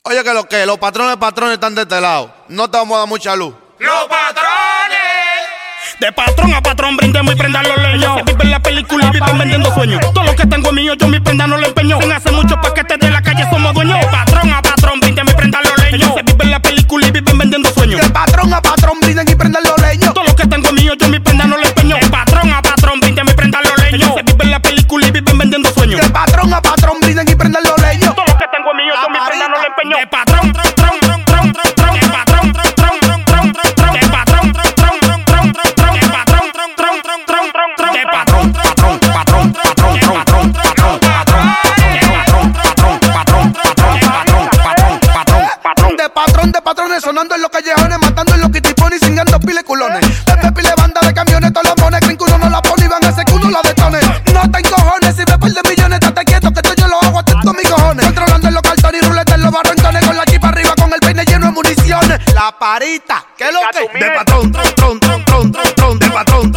Oye, que los patrones están de este lado. No te vamos a dar mucha luz. ¡Los patrones! De patrón a patrón, brindemos y prendan los leños. Se vive en la película y viven vendiendo sueños. Todo lo que tengo es mío, yo mi prenda no le empeño. En hace muchos paquetes de la calle somos dueños. De patrón a patrón, brindemos y prendan los leños. Se vive en la película y viven vendiendo sueños. De patrón a patrón, brinden y prendan los leños. Todo lo que tengo es mío, yo mi prenda no le empeño. De patrón a patrón, brindemos y prendan los leños. Se vive en la película y viven vendiendo sueños. De patrón a patrón, brinden y prendan los leños. Todo lo que tengo es mío, yo mi prenda no le empeño. De patrón, de patrón, de patrón, de patrones sonando en los callejones, matando en los kitipones y cingando pile culones. Desde pile banda de camiones, todos los mones creen que uno no la pone y van a hacer que uno la detone. No te encojones, si me pierdes millones, estate quieto que esto yo lo hago hasta con mis cojones. Controlando en los cartones y ruletas en los barrancones, con la chipa arriba, con el peine lleno de municiones. La parita, ¿qué es lo que? De patrón, de patrón, de patrón, de patrón, de patrón,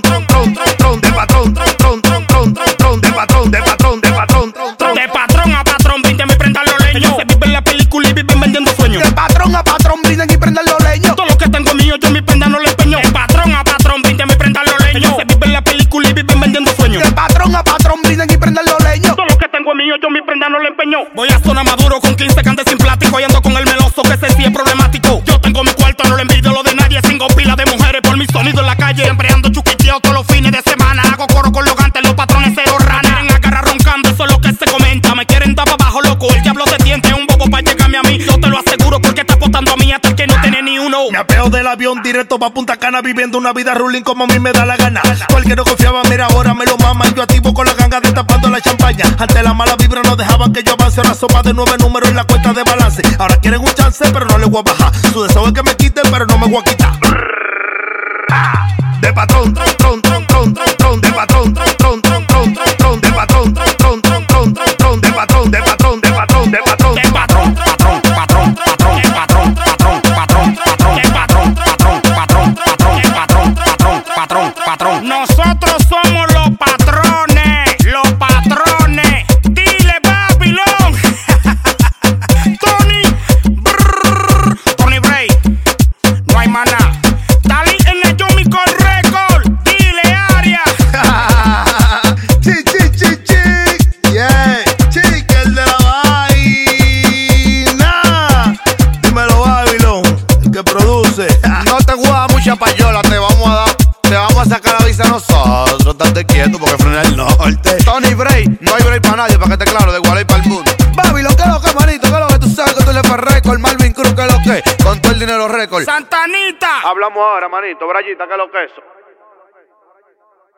de patrón a patrón, brindemos y prendan los leños. Se vive en la película y viven vendiendo sueños. De patrón a patrón, brinden y prendan los leños. Todo lo que tengo es mío, yo mi prenda no le empeño. De patrón a patrón, brindemos y prendan los leños. Se vive en la película y viven vendiendo sueños. De patrón a patrón, brinden y prendan los leños. Todo lo que tengo es mío, yo mi prenda no le empeño. Voy a zona maduro con 15 cantes sin plástico y ando con el meloso que ese sí es problemático. Yo tengo mi cuarto, no le envidio lo de nadie. Cinco pilas de mujeres por mi sonido en la calle. Siempre ando chuquicheo todos los fines de semana. Hago coro con los gantes, los patrones cero rana. Quieren agarrar roncando, eso es lo que se comenta. Me quieren dar para abajo, loco, el diablo se tiente. Un bobo para llegarme a mí, yo te lo aseguro porque está apostando a mí hasta el que no tiene ni uno. Me apeo del avión directo pa' Punta Cana, viviendo una vida ruling como a mí me da la gana. Cualquiera no confiaba, mira ahora me lo mama. Y yo activo con la ganga destapando la champaña. Ante la mala vibra no dejaban que yo avance. Ahora sopa de 9 números en la cuenta de balance. Ahora quieren un chance pero no les voy a bajar. Su deseo es que me quiten pero no me voy a quitar. De patrón, de patrón, de patrón, de patrón, de patrón, de patrón, de patrón, de patrón, de patrón, de patrón, de patrón, de patrón, de patrón, de patrón, patrón, patrón, patrón, de patrón, patrón, patrón, patrón, de patrón, patrón, patrón, patrón, de patrón, patrón, patrón, patrón. Nosotros somos los patrones, los patrones. Dile Babylon. Tony, Tony Bray. No hay maná. Dale en el Yomico Record. Dile Aria. Yeah, chica, el de la vaina. Dímelo, Babylon, el que produce. No te guarda mucha payola, te vamos a sacar la visa nosotros. Estate quieto porque frena el norte. Tony Bray, no hay break para nadie, para que esté claro, de Gualey para el mundo. Babylon, ¿qué es lo que, manito? ¿Qué es lo que? Tú sabes que tú le fue récord. Marvin Cruz, ¿qué es lo que? Con todo el dinero récord. Santanita. Hablamos ahora, manito. Brayita, ¿qué es lo que es eso?